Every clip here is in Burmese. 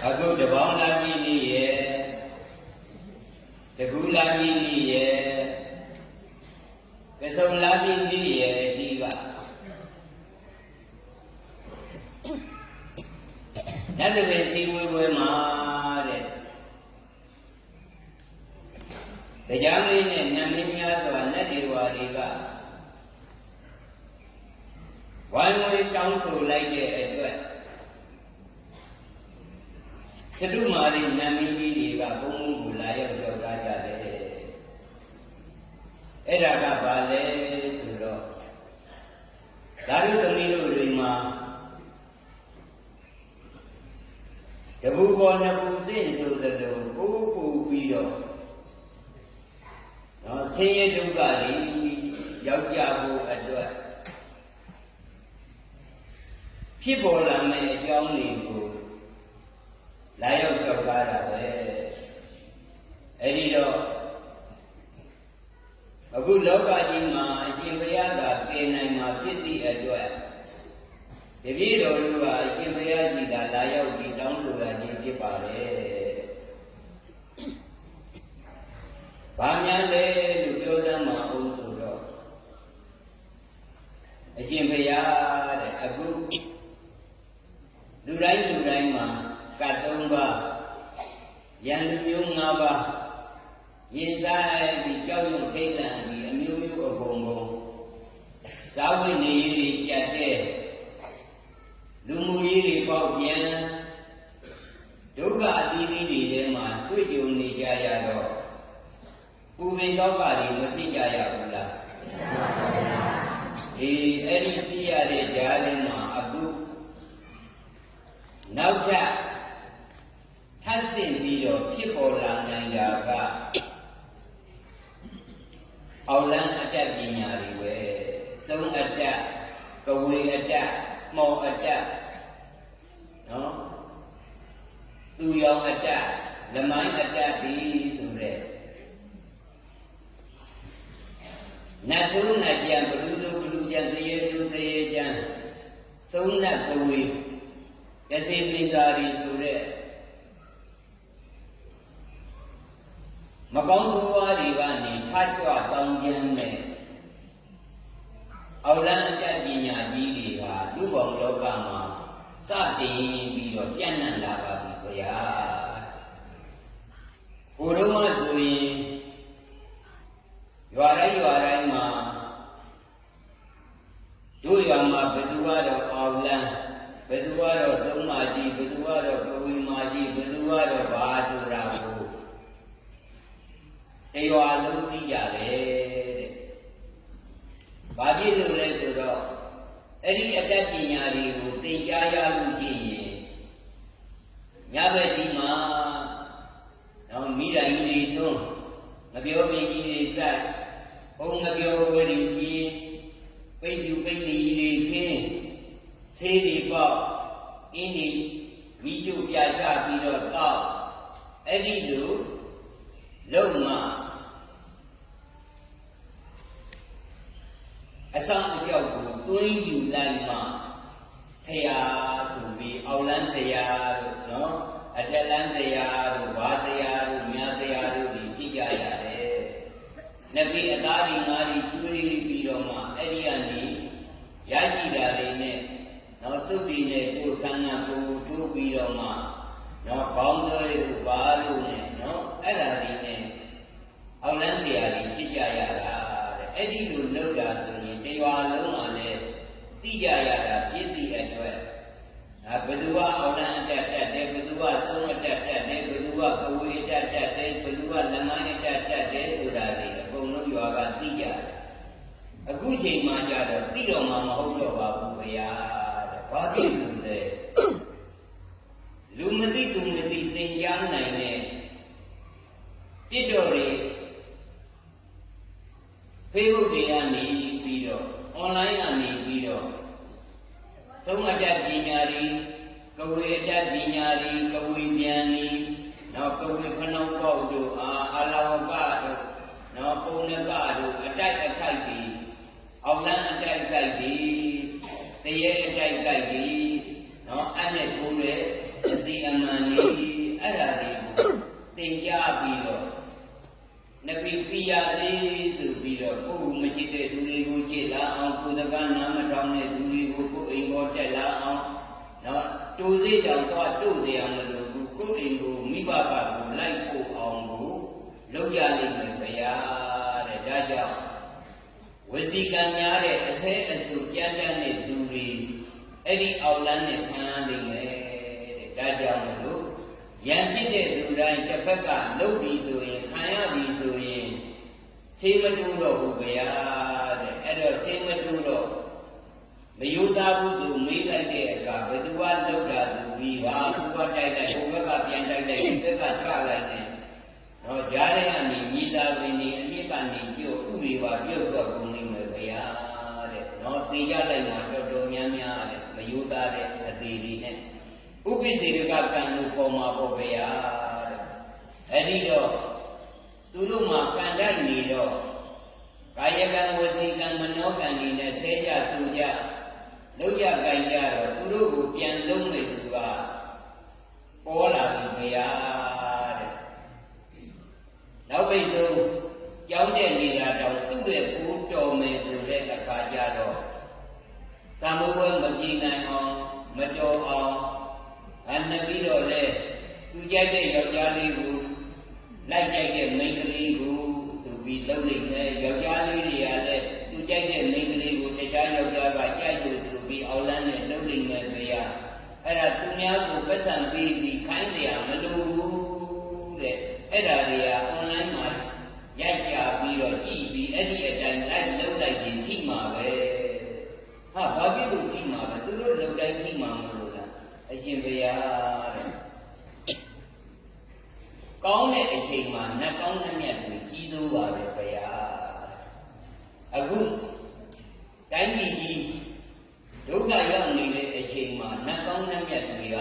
အခုတပေါင်းလာပြီးနေရဲ့တကူလာပြီးနေရဲ့ကစုံလာပြီးနေရဲ့ဒီကညတပင်စီဝေဝေမှာတဲ့တရားမင်းနဲ့နတ်မင်းများစွာနတ်တွေဝါတွေကဝိုင်းဝန်းတောင်းဆိုလိုက်တဲ့အတွက်စတုမာရီနတ်မင်းကြီးတွေကဘုံဘုံကိုလာရောက်ကြောက်ထားကြတယ်အဲ့ဒါကဘာလဲဆိုတော့ဒါလူသမီးတို့တွေမှာတပူပေါ်နှစ်ပူစင့်ဆိုသလိုပူပူပြီးတော့ဆင်းရဲဒုက္ခတွေရောက်ကြဖို့အတွက်ဖြစ်ပေါ်လာမယ့်အကြောင်းတွေကိုလာရောက်လျှောက်ထားတာပဲအဲ့ဒီတော့အခုလောကကြီးမှာအရှင်ဘုရားကကယ်နိုင်မှာဖြစ်သည့်အတွက်တပည့်တော်တို့ကအရှင်ဘုရားကြီးကလာရောက်ပြီးတောင်းဆိုရခြင်းဖြစ်ပါလေဘာများလဲလို့ပြောသမ်းမှာအောင်ဆိုတော့အရှင်ဘုရားတဲ့အခုလူတိုင်းမှာကတ်၃ပါးယန္တုမျိုး၅ပါးရင်စားပြီးကြောက်ရွံ့ထိတ်လန့်ပြီးအမျိုးမျိုးအကုန်ကုန်ဇာဝိနေရေးတွေကြက်တဲ့လူမှုရေးတွေပေါက်ပြန်ဒုက္ခအသီးသီးတွေထဲမှာတွေ့ကြုံနေကြရတော့ပူပင်တော့ပါတွေမဖြစ်ကြရဘူးလားအေးအဲ့ဒီဖြစ်ရတဲ့ကြားထဲမှာအခုနောက်ထပ်ထပ်ဆင့်ပြီးတော့ဖြစ်ပေါ်လာနိုင်တာကအောက်လန်းအတတ်ပညာတွေပဲသုံးအတတ်ကဝေအတတ်မောအတတ်နော်သူရောင်အတတ်လမိုင်းအတတ်ဒီဆိုတဲ့နတ်ဆုံးနတ်ကြံဘလူစုဘလူကြံတရေသူတရေကြံသုံးနတ်ကဝေယသိပိသာရီဆိုတဲ့မကောင်းဆိုးဝါးတွေကနေထကြွတောင်းကျမ်းနဲ့အောက်လန်းအတတ်ပညာကြီးတွေဟာလူ့ဘောင်လောကမှာစတင်ပြီးတော့ပြန့်နှံ့လာပါပြီခဗျာဘုရုံးမဆိုရင်ရွာတိုင်းမှာတို့ရွာမှာဘယ်သူကတော့အောက်လန်းဘယ်သူကတော့သုံးမကြီးဘယ်သူကတော့ကဝေမာကြီးဘယ်သူကတော့ဘာဆိုတာကိုတရွာလုံးသိကြတယ်တဲ့ဘာဖြစ်လို့လဲဆိုတော့အဲ့ဒီအတတ်ပညာတွေကိုသင်ကြားရလို့ရှိရင်ညဘက်ဒီမှာတော့မိတိုင်းကြီးတွေတွန်းငပြောပင်ကြီးတွေစိုက်ဘုံငပြောပွဲတွေကြီးပိတ်ယူပိတ်နေကြီးတွေခင်းဆေးတွေပေါက်အင်းဒီမိရှုပြချပြီးတော့တောက်အဲ့ဒီလိုလုံမှာအဆောင်အကျောက်ကိုတွင်းယူလိုက်မှဆရာဆိုပြီးအောက်လန်းဆရာတို့နော်အထက်လန်းဆရာတို့ဘာဆရာတို့မြတ်ဆရာတို့ဒီကြည့်ကြရတယ်။နှစ်ပြီးအသားဒီငါးဒီတွေးပြီးတော့မှအဲ့ဒီကနေရရှိတာတွေနဲ့နော်စုပ်ပြီးနဲ့တို့ခန္ဓာကိုယ်ထိုးပြီးတော့မှနော်ဘောင်းသွဲတို့ဘာလို့နဲ့နော်အဲ့ဒါဒီနဲ့အောက်လန်းဆရာတွေကြည့်ကြရတာတဲ့အဲ့ဒီလိုလုပ်တာဆိုရင်တရွာလုံးမှာလည်းသိကြရတာဖြစ်သည့်အတွက်ဘယ်သူကအောက်လန်းအတက်တက်တယ်ဘယ်သူကဆုံးအတက်တက်တယ်ဘယ်သူကကဝေအတက်တက်တယ်ဘယ်သူကလမိုင်းအတက်တက်တယ်ဆိုတာတွေအကုန်လုံးရွာကသိကြတယ်အခုချိန်မှကြတော့သိတော့မှမဟုတ်တော့ပါဘူးဗျာတဲ့ဘာဖြစ်လို့လဲလူမသိသူမသိသင်ကြားနိုင်တဲ့တိတော်တွေFacebook တွေကနေပြီးတော့ online ကနေပြီးတော့သုံးအတတ်ပညာတွေကဝေအတတ်ပညာတွေကဝေပြန်နေနောက်ကဝေဖနှောင်းပေါက်တို့အာလဝကတို့နော်ပုံနကတို့အတိုက်အခိုက်ပြီးအောက်လန်းအတိုက်အခိုက်ပြီးတရေအတိုက်အခိုက်ပြီးနော်အဲ့နဲ့ကိုယ်ရဲ့အစီအမံနေပြီးပြရသေးဆိုပြီးတော့ကိုယ်မချစ်တဲ့သူတွေကိုချစ်လာအောင်ကိုယ်စကားနားမထောင်တဲ့သူတွေကိုကိုယ်အိမ်ပေါ်တက်လာအောင်နော်တူစိတ်တောင်တော့တို့စရာမလိုဘူးကိုယ်အိမ်ကိုမိဘကကိုလိုက်ပို့အောင်ကိုလုပ်ကြလိမ့်မယ်ဗျာတဲ့ဒါကြောင့်ဝစီကံများတဲ့အဆဲအဆူကြမ်းတမ်းတဲ့သူတွေအဲ့ဒီအောက်လမ်းနဲ့ခံရနိုင်မယ်တဲ့ဒါကြောင့်မလို့ရံဖြစ်တဲ့သူတိုင်းတစ်ဖက်ကလုပ်ပြီးဆိုရင်ခံရပြီးဆိုရင်ဆေးမတူတော့ဘူးဗျာတဲ့အဲ့တော့ဆေးမတူတော့မယုံသားဘူးသူမေးလိုက်တဲ့အခါဘယ်သူကလောက်တာသူပြီးဟာသူကတိုက်လိုက်ဟိုဘက်ကပြန်တိုက်လိုက်ဒီဘက်ကချလိုက်တယ်တော့ကြားရကနေမိသားပင်ဒီအမြင့်ကနေကြို့ဥတွေပါပြုတ်တော့ကုန်နေမယ်ဗျာတဲ့တော့သိကြလိုက်မှာတော်တော်များများတဲ့မယုံသားတဲ့အသေးတွေနဲ့ဥပိ္ပစေတကကံလို့ပေါ်မှာပေါ့ဗျာတဲ့အဲ့ဒီတော့သူတို့မှာကံတိုက်နေတော့ကာယကံဝစီကံမနောကံတွေနဲ့ဆဲကြဆူကြလောက်ရကြိုင်ကြတော့သူတို့ကိုပြန်လုံးနေသူကပေါ်လာပြီဗျာတဲ့နောက်ပိတ်ဆုံးကြောင်းတဲ့နေတာတော့သူ့ရဲ့ကိုးတော်မယ်ဆိုတဲ့အခါကျတော့သမုဘဝမကြည်နိုင်အောင်မတော်အောင်နှစ်ပြီးတော့လေသူကြိုက်တဲ့ယောက်ျားလေးကိုလိုက်ကြိုက်တဲ့မိန်းကလေးကိုဆိုပြီးလှုပ်လိုက်မယ်ယောက်ျားလေးတွေကလည်းသူကြိုက်တဲ့မိန်းကလေးကိုတခြားယောက်ျားကကြိုက်လို့ဆိုပြီးအောက်လမ်းနဲ့လှုပ်လိုက်မယ်ဗျာအဲ့ဒါသူများကိုပတ်စံပြီးပြီးခိုင်းเสียမလိုဘူးတဲ့အဲ့ဒါတွေက online မှာရိုက်ကြပြီးတော့ကြည့်ပြီးအဲ့ဒီအတိုင်းလိုက်လှုပ်လိုက်ခြင်းထိမှာပဲဟာဘာဖြစ်လို့ထိမှာလဲသူတို့လှုပ်တိုင်းထိမှာမလို့လားအရှင်ဘုရားတဲ့ကောင်းတဲ့အချိန်မှာနတ်ကောင်းနှမြတ်တွေကြီးစိုးပါပဲဘုရားအခုတိုင်းပြည်ကြီးဒုက္ခရောက်နေတဲ့အချိန်မှာနတ်ကောင်းနှမြတ်တွေက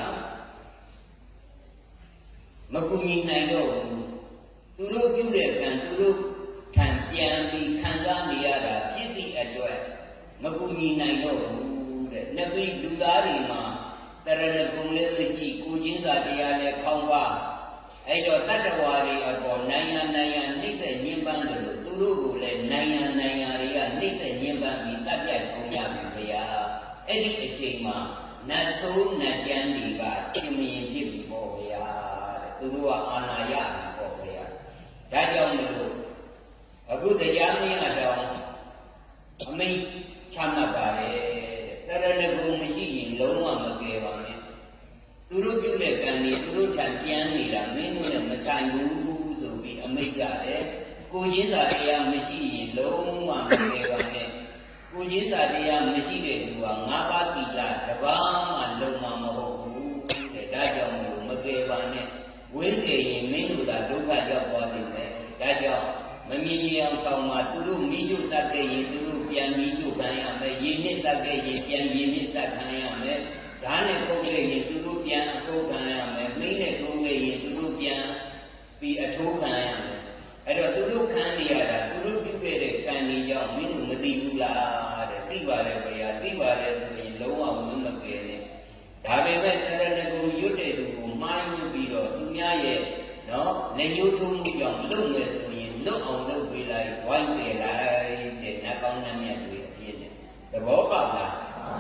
မကူညီနိုင်တော့ဘူးသူတို့ပြုတဲ့ကံသူတို့ထံပြန်ပြီးခံစားနေရတာဖြစ်သည့်အတွက်မကူညီနိုင်တော့ဘူးတဲ့နဗီလူသားတွေမှာတရဏဂုံလည်းမရှိကိုချင်းစာတရားလည်းခေါင်းပါအဲ့တော့တတ္တဝါတွေအပေါ်နိုင်ငံနှိမ့်ဆက်ညှဉ်းပန်းတယ်လို့သူတို့ကိုလည်းနိုင်ငံတွေကနှိမ့်ဆက်ညှဉ်းပန်းပြီးတတ်ပြတ်ကုန်ရပြီဗျာအဲ့ဒီအချိန်မှာနတ်ဆိုးနတ်ကျမ်းတွေကရှင်မရင်ဖြစ်ပြီပေါ့ဗျာတဲ့သူတို့ကအာဏာရပြီပေါ့ဗျာဒါကြောင့်မလို့အခုတရားမင်းအတော်အမိန့်ချမှတ်ပါတယ်တရဏဂုံမရှိရင်လုံးဝမကယ်ပါနဲ့သူတို့ပြုတဲ့ကံတွေသူတို့ထံပြန်နေတာမင်းတို့နဲ့မဆိုင်ဘူးဆိုပြီးအမိန့်ကြတယ်ကိုချင်းစာတရားမရှိရင်လုံးဝမကယ်ပါနဲ့ကိုချင်းစာတရားမရှိတဲ့သူက၅ပါးသီလတပါးမှလုံးဝမဟုတ်ဘူးတဲ့ဒါကြောင့်မလို့မကယ်ပါနဲ့ဝိသေရင်မင်းတို့ကဒုက္ခရောက်သွားပြီပဲဒါကြောင့်မမြင်ကြအောင်ဆောင်မှာသူတို့မိရှုတတ်ခဲ့ရင်သူတို့ပြန်မိရှုခံရမယ်ရေနစ်တတ်ခဲ့ရင်ပြန်ရေနစ်တတ်ခံရမယ်ဓာတ်နဲ့ပုတ်ခဲ့ရင်သူတို့ပြန်အထိုးခံရမယ်မိနဲ့ထိုးခဲ့ရင်သူတို့ပြန်ပြီးအထိုးခံရမယ်အဲ့တော့သူတို့ခံနေရတာသူတို့ပြုခဲ့တဲ့ကံတွေကြောင့်မင်းတို့မသိဘူးလားတဲ့သိပါတယ်ဗျာသိပါတယ်ဆိုရင်လုံးဝဝန်းမကယ်နဲ့ဒါပေမဲ့တရဏဂုံရွတ်တဲ့သူကိုမှားယွင်းပြီးတော့သူများရဲ့နော်လက်ညှိုးထိုးမှုကြောင့်လုံမဲ့ဆိုရင်လွတ်အောင်လုပ်ပေးလိုက်ဝိုင်းပေးလိုက်တဲ့နတ်ကောင်းနှမြတ်တွေအပြည့်နဲ့သဘောပေါက်လား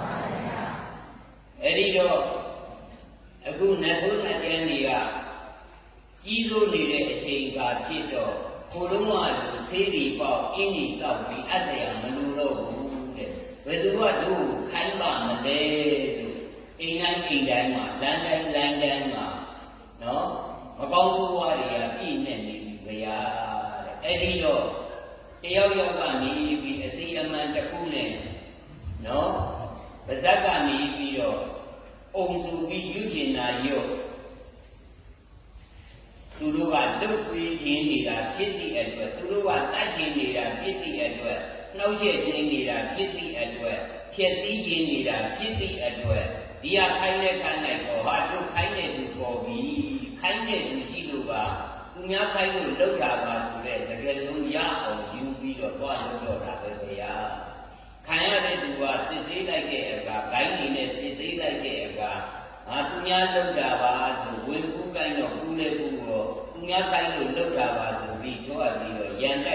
အဲ့ဒီတော့အခုနတ်ဆိုးနတ်ကျမ်းတွေကကြီးစိုးနေတဲ့အချိန်ကဖြစ်တော့ကိုယ်လုံးဝလူဆေးတွေပေါက်အင်းကြီးတောက်ပြီးအတ္တရမလိုတော့ဘူးတဲ့ဘယ်သူကတို့ခိုင်းပါမလဲလို့အိမ်တိုင်းမှာလမ်းတိုင်းမှာနော်မကောင်းဆိုးဝါးတွေကပြည့်နေနေပြီဗျာတဲ့အဲ့ဒီတော့တယောက်ကနေပြီးအစီအမံတစ်ခုနဲ့နော်ပါဇက်ကနေပြီးတော့အုံစုပြီးယူကျင်နာရုပ်သူတို့ကတုတ်ပေးခြင်းနေတာဖြစ်သည့်အတွက်သူတို့ကတတ်ခြင်းနေတာဖြစ်သည့်အတွက်နှောက်ရက်ခြင်းနေတာဖြစ်သည့်အတွက်ဖြည့်စည်းခြင်းနေတာဖြစ်သည့်အတွက်ဒီဟာခိုင်းတဲ့ခန္ဓာကိုဟာတို့ခိုင်းတဲ့သူပေါ်ပြီးခိုင်းတဲ့သူရှိလို့ပါသူများခိုင်းလို့လောက်တာပါဆိုတဲ့တကယ်လုံးရအောင်ယူပြီးတော့သွားလို့တော့တာပဲဗျာခံရတဲ့သူကစစ်ဆေးလိုက်တဲ့အခါဂိုင်းနေနဲ့စစ်ဆေးလိုက်တဲ့အခါသူများလောက်တာပါဆိုဝင်ကူးကိုင်းတော့ကူးလေကူးတော့သူများကိုင်းလို့လောက်တာပါဆိုပြီးတော့ပြီးတော့ယန္တ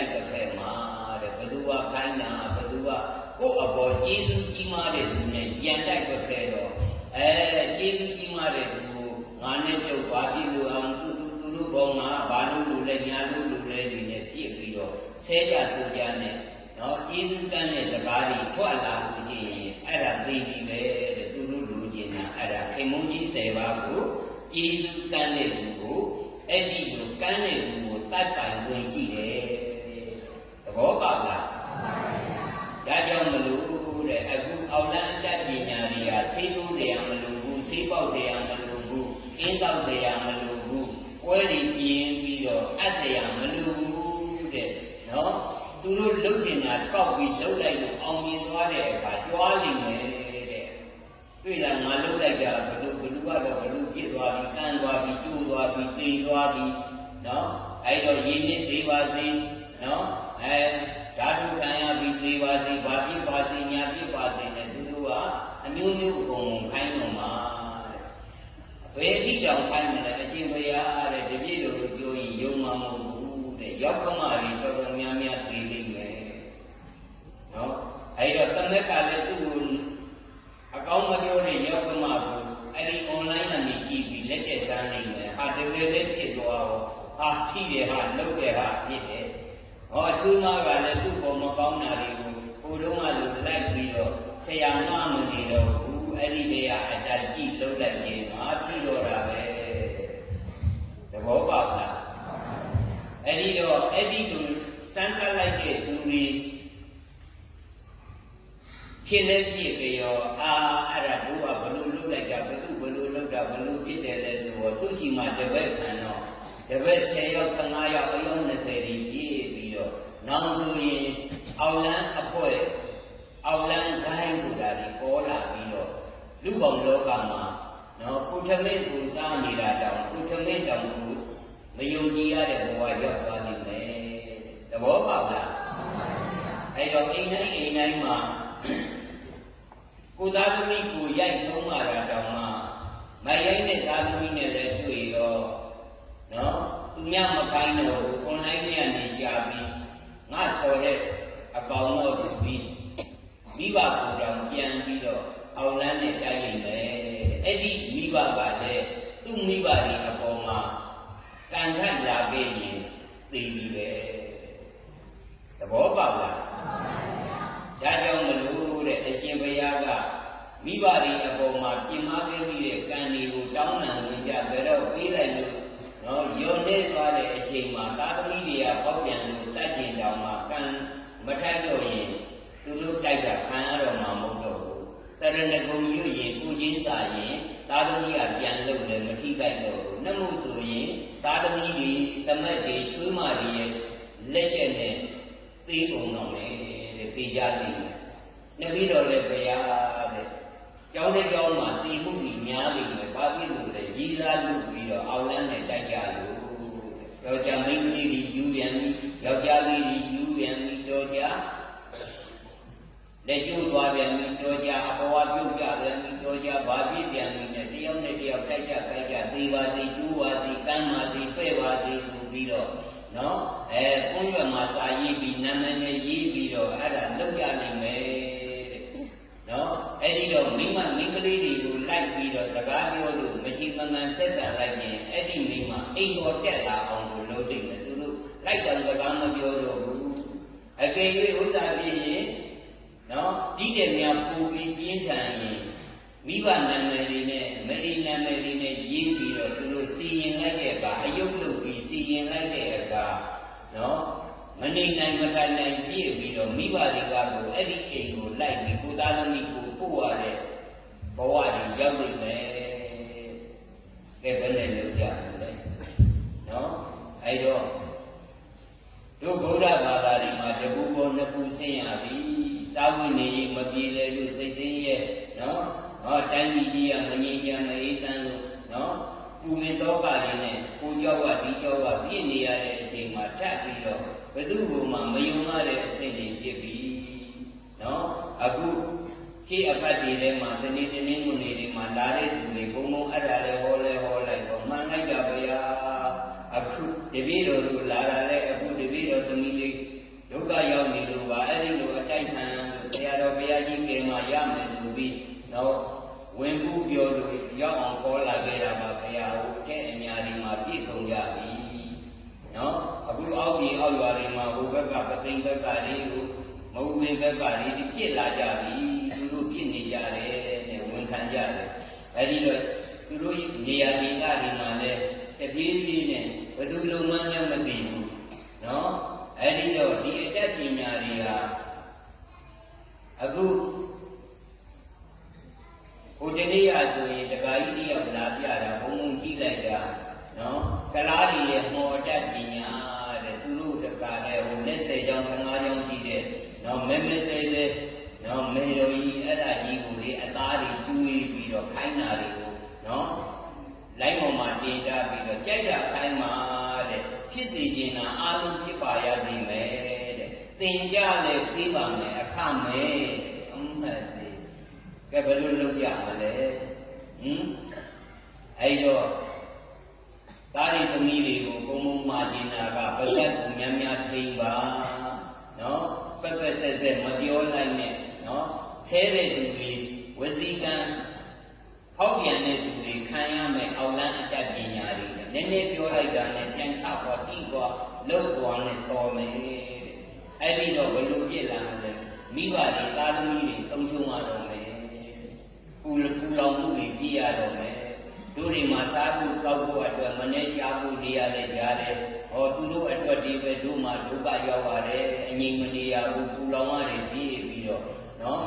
ကိုယ့်အပေါ်ကျေးဇူးကြီးမားတဲ့သူနဲ့ရန်တိုက်ပတ်ခဲ့တော့ကျေးဇူးကြီးမားတဲ့သူကိုငါနဲ့ပြုတ်သွားပြီလို့အောင်သူတို့ဘောငါဘာလို့လူလဲညာလို့လူလဲနေနဲ့ပြစ်ပြီးတော့ဆဲကြဆိုကြနဲ့နော်ကျေးဇူးကမ်းတဲ့စကားတွေထွက်လာလို့ရှိရင်အဲ့ဒါသိပြီပဲတဲ့သူတို့လူကျင်တာအဲ့ဒါခင်မုန်းကြီး10ပါးကိုကျေးဇူးကမ်းတဲ့သူကိုအဲ့ဒီလိုကမ်းတဲ့သူကိုတတ်တိုင်ဝင်ရှိတယ်သဘောပေါက်လားဒါကြောင့်မလို့တဲ့အခုအောက်လန်းအတတ်ပညာတွေကဆေးထိုးတရားမလို့ဘူးဆေးပေါက်တရားမလို့ဘူးအင်းတောက်တရားမလို့ဘူးပွဲတွေပြင်းပြီးတော့အပ်တရားမလို့ဘူးတဲ့နော်သူတို့လှုပ်နေတာကောက်ပြီးလှုပ်လိုက်လို့အောင်မြင်သွားတဲ့အခါကြွားလိမ့်မယ်တဲ့တွေ့လားငါလှုပ်လိုက်တာဘလို့ကတော့ဘလို့ပြစ်သွားပြီးကန်းသွားပြီးကျိုးသွားပြီးတိမ်သွားပြီးနော်အဲ့တော့ရင်းနှီးသေးပါစေနော်ဓာတုခံရပြီးသေးပါစေဘာပြစ်ပါစေညာပြစ်ပါစေနဲ့သူတို့ကအမျိုးမျိုးအကုန်ခိုင်းတော့မှာဘယ်အထိတောင်ခိုင်းမလဲအရှင်ဘုရားတဲ့တပည့်တော်တို့ပြောရင်ယုံမှာမဟုတ်ဘူးတဲ့ရောက်ခမတွေတော်တော်များများသိလိမ့်မယ်နော်အဲ့တော့သမက်ကလည်းသူ့ကိုအကောင်းမပြောတဲ့ရောက်ခမကိုအဲ့ဒီ online ကနေကြည့်ပြီးလက်တက်စားနိုင်မယ်ဟာတကယ်လည်းဖြစ်သွားတော့ဟာထိတယ်ဟာလှုပ်တယ်ဟာဖြစ်တယ်ဟောအချူမကလည်းသူ့ပေါ်မကောင်းတာတွေကိုဟိုတုန်းကလိုလိုက်ပြီးတော့ဆရာမမနေတော့ဘူးအဲ့ဒီနေရာအတကြည့်လှုပ်လိုက်ရင်ငါပြီးတော့တာပဲသဘောပေါက်လားအဲ့ဒီတော့အဲ့ဒီလိုစမ်းသပ်လိုက်တဲ့သူတွေဖြစ်လဲဖြစ်ကြရောအဲ့ဒါတို့ကဘလို့လှုပ်လိုက်တာဘယ်သူဘလို့လှုပ်တာဘလို့ဖြစ်တယ်လဲဆိုတော့သူ့ရှိမှတပည့်ခံတော့တပည့်10ယောက်15ယောက်အယောက်20တွေပြည့်ပြီးတော့နောက်ဆိုရင်အောက်လန်းအဖွဲ့အောက်လန်းဂိုင်းဆိုတာဒီပေါ်လာပြီးတော့လူပေါင်းလောကမှာနော်ကုထမင်းကိုစားနေတာတောင်ကုထမင်းတောင်ကိုမယုံကြည်ရတဲ့ဘဝရောက်သွားနိုင်မယ်သဘောပေါက်လားအဲ့တော့အိမ်တိုင်းမှာကိုသားသမီးကိုရိုက်ဆုံးလာတာတောင်မှမရိုက်တဲ့သားသမီးနဲ့လည်းတွေ့ရောနော်သူများမကိုင်းတော့ဘူး online နဲ့နေရှာပြီးငါဆော်တဲ့အကောင်တော့သူပြီးမိဘကိုတောင်ပြန်ပြီးတော့အောင်လန်းနဲ့တိုက်လိမ့်မယ်အဲ့ဒီမိဘကလည်းသူ့မိဘတွေအပေါ်မှာကံထိုက်လာခဲ့ရင်သိပြီပဲသဘောပေါက်လားဒါကြောင့်မလို့တဲ့အရှင်ဘုရားကမိဘတွေအပေါ်မှာပြင်မာခဲ့ပြီးတဲ့ကံတွေကိုတောင်းပန်ဝင်ကြဘယ်တော့ပြီးလိုက်လို့နော်ယုံနေသွားတဲ့အချိန်မှာသာသမီတွေကပေါက်ပြန်လို့တတ်ကျင်တောင်မှကံမထိုက်တော့ရင်သူတို့တိုက်တာခံရတော့မှမဟုတ်တော့ဘူးတရဏဂုံရွရင်ကိုချင်းစာရင်သာသမီကပြန်လို့လည်းမထိခိုက်တော့ဘူးနှမှုဆိုရင်သာသမီတွေတမက်တွေချွေးမတွေရဲ့လက်ချက်နဲ့သိကုန်တော့မယ်တဲ့သိကြလိမ့်မယ်နှစ်ပြီးတော့လည်းဘုရားတဲ့ကျောင်းတစ်ကျောင်းမှာတည်မှုကြီးများလိမ့်မယ်ဘာဖြစ်လို့လဲရည်သားလို့ပြီးတော့အောက်လန်းနဲ့တိုက်ကြလို့ယောက်ျားမိန်းကလေးကြီးယူပြန်ပြီးယောက်ျားလေးကြီးယူပြန်ပြီးတော့ကြလက်ကျိုးသွားပြန်ပြီးတော့ကြအပေါ်ပြုတ်ကြပြန်ပြီးတော့ကြဘာဖြစ်ပြန်ပြီးနဲ့တယောက်နဲ့တယောက်တိုက်ကြတိုက်ကြသေးပါသေးကျိုးပါသေးကမ်းပါသေးပဲ့ပါသေးဆိုပြီးတော့နော်ကိုယ်ရွယ်မှာစာရေးပြီးနာမည်နဲ့ရေးပြီးတော့အဲ့ဒါလောက်ကြနိုင်မယ်တဲ့နော်အဲ့ဒီတော့မိန်းကလေးတွေကိုလိုက်ပြီးတော့စကားပြောလို့မချီမငန်ဆက်ဆံလိုက်ရင်အဲ့ဒီမိန်းမအိမ်တော်တက်လာအောင်ကိုလုပ်နေတယ်သူတို့လိုက်တယ်စကားမပြောတော့ဘူးအကယ်၍ဥစ္စာပြည့်ရင်နော်ဒီတဲ့များပူပြီးပြင်းထန်ရင်မိဘနာမည်တွေနဲ့မလီနာမည်တွေနဲ့ရေးပြီးတော့သူတို့စီရင်လိုက်တဲ့အခါအယုတ်လုပ်ပြီးစီရင်လိုက်တဲ့အခါနော်မနေနိုင်မထိုင်နိုင်ပြည့်ပြီးတော့မိဘတွေကကိုအဲ့ဒီအိမ်ကိုလိုက်ပြီးကိုသားသမီးကိုပို့ရတဲ့ဘဝတွေရောက်နေမယ်ကဲဘယ်နဲ့လုပ်ကြမလဲနော်အဲ့တော့တို့ဗုဒ္ဓဘာသာတွေမှာတကူပေါ်နှစ်ခုဆင်းရပြီသာဝိနေမပြေလေလို့စိတ်သိရဲ့နော်တိုင်းပြည်ကြီးကမငြိမ်းချမ်းမအေးချမ်းလို့နော်ပူမင်တော့ကတွေနဲ့ကိုကြောက်ကဒီကြောက်ကပြည့်နေရတဲ့အချိန်မှာထပ်ပြီးတော့ဘယ်သူ့ကိုမှမယုံရတဲ့အဆင့်တွေဖြစ်ပြီနော်အခုရှေ့အပတ်တွေထဲမှာစနေနေ့မွနေတွေမှာလာတဲ့သူတွေဘုံဘုံအဲ့ဒါလဲဟောလိုက်တော့မှန်လိုက်တာဗျာအခုတပည့်တော်တို့လာတာလဲအခုတပည့်တော်သမီးလေးဒုက္ခရောက်နေလို့ပါအဲ့ဒီလိုအတိုက်ခံလို့ဆရာတော်ဘုရမယ်ဆိုပြီးတော့ဝင်ဘူးပြောလို့ရောက်အောင်ခေါ်လာခဲ့တာပါဘုရားဟိုတဲ့အညာဒီမှာပြည့်ကုန်ကြပြီနော်အခုအောက်ပြည်အောက်ရွာတွေမှာဟိုဘက်ကပသိမ်ဘက်ကလေးကိုမဟုတ်ဘက်ကလေးဒီပြစ်လာကြပြီသူတို့ပြစ်နေကြတယ်တဲ့ဝန်ခံကြတယ်အဲဒီတော့သူတို့နေရာဒေသတွေမှာလည်းတပြေးပြေးနဲ့ဘယ်သူလုံမှန်းမှမသိဘူးနော်အဲဒီတော့ဒီအတတ်ပညာတွေဟာအခုဟိုတနေ့ရဆိုရင်တခါကြီးတယောက်လာပြတာဘုံဘုံကြည့်လိုက်တာနော်ကလားကြီးရဲ့မော်တတ်ပညာတဲ့သူတို့တခါလဲဟို20ကျောင်း15ကျောင်းရှိတဲ့နော်မဲမဲသေးသေးနော်မေတော်ကြီးအဲ့ဒါကြီးကိုလေအသားတွေကျွေးပြီးတော့ခိုင်းတာတွေကိုနော်လိုက်ပေါ်မှာတင်တာပြီးတော့ကြိုက်တာခိုင်းမှာတဲ့ဖြစ်စီခြင်းနာအာလုံးဖြစ်ပါရစေမယ်တဲ့သင်ကြလဲပြီးပါမယ်အခမဲ့အမှတ်သေးကဲဘယ်လိုလုပ်ကြမလဲအဲ့တော့ဒါရီသမီးတွေကိုဘုံဘုံမာခြင်းနာကပသက်ကိုများများထိန်ပါနော်ပက်ပက်ဆက်ဆက်မပြောလိုက်နဲ့နော်ဆဲတဲ့သူတွေဝစီကံဖောက်ပြန်တဲ့သူတွေခံရမယ်အောက်လန်းအတတ်ပညာတွေနည်းနည်းပြောလိုက်တာနဲ့ပြန်ချပေါ်တိပေါ်လောက်ပေါ်နဲ့ဆော်မယ်တဲ့အဲ့ဒီတော့ဘယ်လိုပြစ်လာမလဲမိဘတွေသားသမီးတွေဆုံးရှုံးရတော့မယ်ပူလောင်မှုတွေပြည့်ရတော့မယ်တို့တွေမှာစားဖို့တောက်ဖို့အတွက်မနေ့ရှားဖို့နေရတဲ့ကြားတယ်ဟောသူတို့အတွက်ဒီပဲတို့မှာဒုက္ခရောက်ပါတယ်အငြိမ်မနေရဘူးပူလောင်ရတယ်ပြည့်ပြီးတော့နော်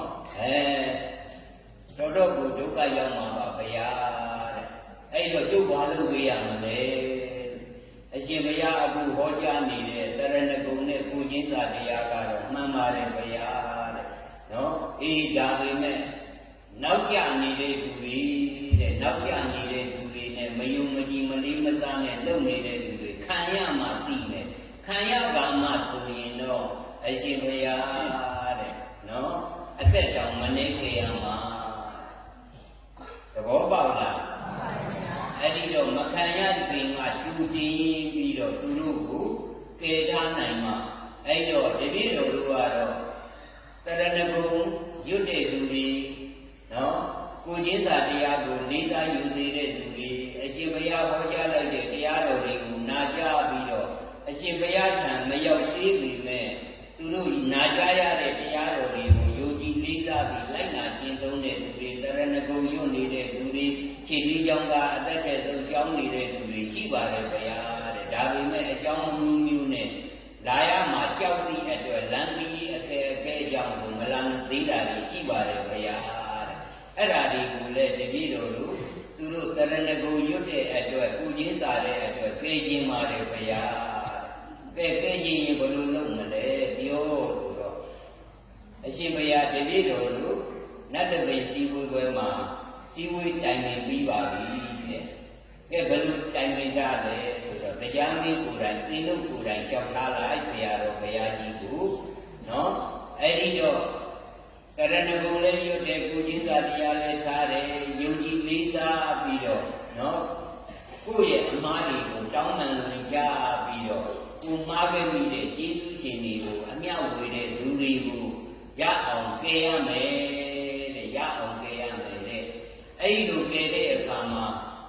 တော်တော်ကိုဒုက္ခရောက်မှာပါဗျာတဲ့အဲ့တော့ကျုပ်ဘာလို့ဝေးရမလဲအရှင်ဘုရားအခုဟောကြားနေတဲ့တရဏဂုံနဲ့ကိုချင်းစာတရားကတော့မှန်ပါတယ်ဗျာတဲ့နော်အေးဒါပေမဲ့နောက်ကျနေတဲ့သူတွေတဲ့နောက်ကျနေတဲ့သူတွေနဲ့မယုံမကြည်မလေးမစားနဲ့လုံနေတဲ့သူတွေခံရမှသိမယ်ခံရပါမှဆိုရင်တော့အရှင်ဘုရားတဲ့နော်အသက်တောင်မနေကြရမှာသဘောပေါက်လားအဲ့ဒီတော့မခံရတဲ့ပင်ကကျူတင်ပြီးတော့သူတို့ကိုကယ်ထားနိုင်မှာအဲ့တော့တပည့်တော်တို့ကတော့တရဏဂုံရွတ်တဲ့သူတွေနော်ကိုချင်းစာတရားကိုလေးစားယူသေးတဲ့သူတွေအရှင်ဘုရားဟောကြားလိုက်တဲ့တရားတော်တွေကိုနာကြားပြီးတော့အရှင်ဘုရားထံမရောက်သေးပေမဲ့သူတို့နာကြားရတဲ့တရားတော်တွေကိုယုံကြည်လေးစားပြီးလိုက်နာကျင့်သုံးတဲ့သူတွေတရဏဂုံရွတ်နေတဲ့သူတွေခြေလေးကြောင့်ကအသက်တဲ့ဆုံးရှောင်းနေတဲ့သူတွေရှိပါတယ်ဗျာတဲ့ဒါပေမဲ့အကြောင်းမျိုးနဲ့လာရမှာကြောက်သည့်အတွက်လမ်းကြီးအခဲကြောင့်ဆိုမလန်းသေးတာတွေရှိပါတယ်ဗျာအဲ့ဒါတွေကိုလည်းတပည့်တော်တို့သူတို့တရဏဂုံရွတ်တဲ့အတွက်ကိုချင်းစာတဲ့အတွက်ကဲခြင်းပါတယ်ဗျာကဲခြင်းရင်ဘယ်လိုလုပ်မလဲပြောဆိုတော့အရှင်ဘုရားတပည့်တော်တို့နတ်တပည့်စည်းဝေးပွဲမှာစည်းဝေးတိုင်ပင်ပြီးပါပြီတဲ့ကဲဘယ်လိုတိုင်ပင်ကြလဲဆိုတော့တရားမင်းကိုယ်တိုင်သင်တို့ကိုယ်တိုင်လျှောက်ထားလိုက်ဆရာတော်ဘုရားကြီးကိုနော်အဲ့ဒီတော့တရဏဂုံလည်းရွတ်တယ်ကိုချင်းစာတရားလည်းထားတယ်ယုံကြည်လေးစားပြီးတော့နော်ကိုယ့်ရဲ့အမှားတွေကိုတောင်းပန်ဝင်ကြပြီးတော့ကိုမှားခဲ့မိတဲ့ကျေးဇူးရှင်တွေကိုအမြောက်ဝေတဲ့လူတွေကိုရအောင်ကယ်ရမယ်တဲ့ရအောင်ကယ်ရမယ်တဲ့အဲ့ဒီလိုကယ်တဲ့အခါမှာ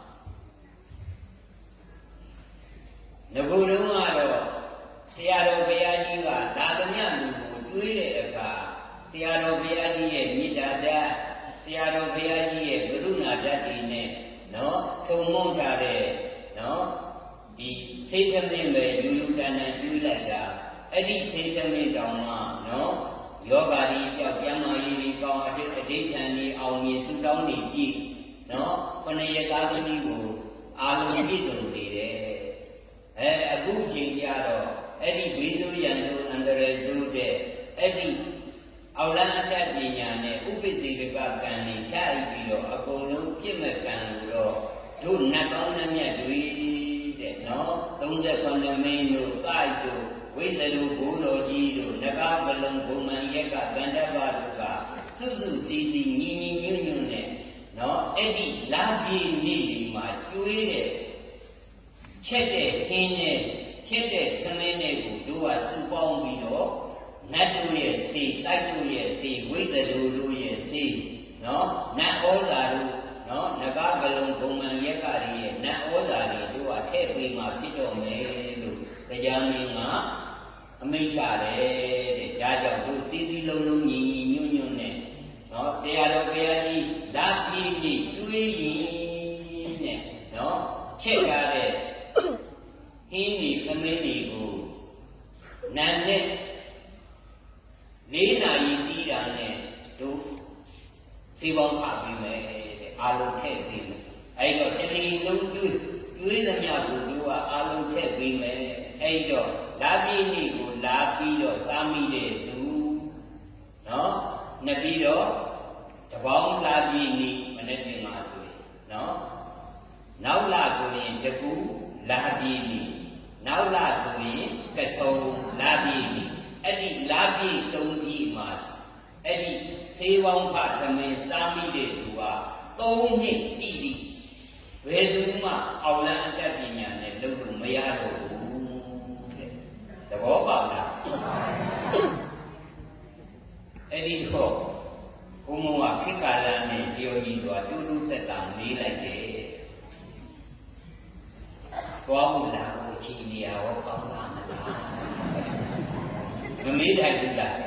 ငကိုယ်လုံးကတော့ဆရာတော်ဘုရားကြီးကဒါသမျှလူကိုကျွေးတဲ့အခါဆရာတော်ဘုရားကြီးရဲ့မေတ္တာဓာတ်ဆရာတော်ဘုရားကြီးရဲ့ကရုဏာဓာတ်တွေနဲ့နော်ထုံမုန်းထားတဲ့နော်ဒီစိတ်သမင်းပဲယူယူတန်တန်ကျွေးလိုက်တာအဲ့ဒီစိတ်သမင်းတောင်မှနော်ယောဂါဒီပြောက်ကျမ်းမာရေးဒီကောင်းအဋ္ဌံဒီအောင်မြင်သုတောင်းနေပြီနော်ခொနရသားသမီးကိုအာလုံးပြည့်စုံစေတယ်အခုချိန်ကြတော့အဲ့ဒီဘေးဆိုးရန်တို့အန္တရာယ်ဆိုးတဲ့အဲ့ဒီအောက်လန်းအတတ်ပညာနဲ့ဥပ္ပစေကကံနဲ့ထိုက်ပြီးတော့အကုန်လုံးပြည့်မဲ့ကံလို့တော့တို့နတ်ကောင်းနှမြတ်တွေတဲ့နော်38မင်းတို့တိုက်တို့ဝိဇ္ဇလူဘုတော်ကြီးတို့နဂါမလုံးဘုံမှန်ရက်ကဗန္ဒဘတို့ကစုစုစည်းစည်းညီညီညွတ်ညွတ်နဲ့နော်အဲ့ဒီလာပြေနေ့ဒီမှာကျွေးတဲ့ချက်တဲ့ခင်းနဲ့ချက်တဲ့သမင်းတွေကိုတို့ကစုပေါင်းပြီးတော့နတ်တို့ရဲ့စေတိုက်တို့ရဲ့စေဝိဇ္ဇလူတို့ရဲ့စေစီနော်နတ်ဩဇာတို့နော်နဂါကလုံးဘုံမှန်ရက်ကတွေရဲ့နတ်ဩဇာတွေတို့ကထည့်ပေးမှဖြစ်တော့မယ်လို့တရားမင်းကအမိန့်ချတယ်တဲ့ဒါကြောင့်တို့စီစီလုံးလုံးညီညီညွတ်ညွတ်နဲ့နော်ဆရာတော်ဘုရားကြီးလာပြီးပြီးကျွေးရင်နဲ့နော်ချက်ရတဲ့ဟင်းဒီသမင်းတွေကိုနန်းနဲ့၄နာရီပြီးတာနဲ့တို့စီပေါင်းဖပြီးမယ်တဲ့အာလုံးထည့်ပြီးမယ်အဲ့တော့တတိလုံးကျွေးသမျှကိုတို့ကအာလုံးထည့်ပြီးမယ်အဲ့တော့လာပြီးနေ့ကိုလာပြီးတော့စားမိတဲ့သူနော်နှစ်ပြီးတော့တပေါင်းလာပြီးနေ့မနေ့ကမှဆိုရင်နော်နောက်လာဆိုရင်တကူလာပြီးနေ့နောက်လာဆိုရင်ကဆုံလာပြီးနေ့အဲ့ဒီလာပြီး၃ပြီးမှအဲ့ဒီသေပေါင်းခသမင်းစားမိတဲ့သူက3နှစ်တိတိဘယ်သူမှအောင်လန်းအတတ်ပညာနဲ့လုပ်လို့မရတော့ဘူးတဲ့သဘောပေါက်လားအဲ့ဒီတော့ဘုံဘုံကခေတ်ကာလနဲ့ပြောကြီးဆိုတာတူတူတက်တာနေလိုက်တယ်သွားဖို့လာဖို့ချီနေရတော့ကောင်းလားမလားမမေးတိုင်းဘူးလား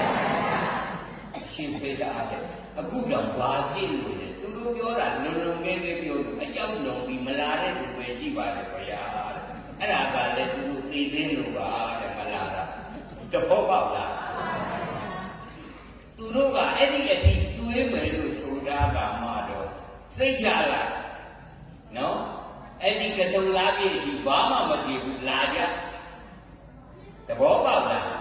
ရှင်ဖေးတာတဲ့အခုတော့ဘာကြည့်လို့လဲသူတို့ပြောတာလုံလုံကဲကဲပြောလို့အကြောက်လုံပြီးမလာတဲ့သူပဲရှိပါတယ်ဗျာအဲ့ဒါကလည်းသူတို့သိသိလို့ပါတဲ့မလာတာတဘောပေါက်လားသူတို့ကအဲ့ဒီအထိကျွေးမယ်လို့ဆိုတာကမှတော့စိတ်ချလိုက်နော်အဲ့ဒီကစုံလာပြီဒီဘာမှမပြေဘူးလာကြတဘောပေါက်လား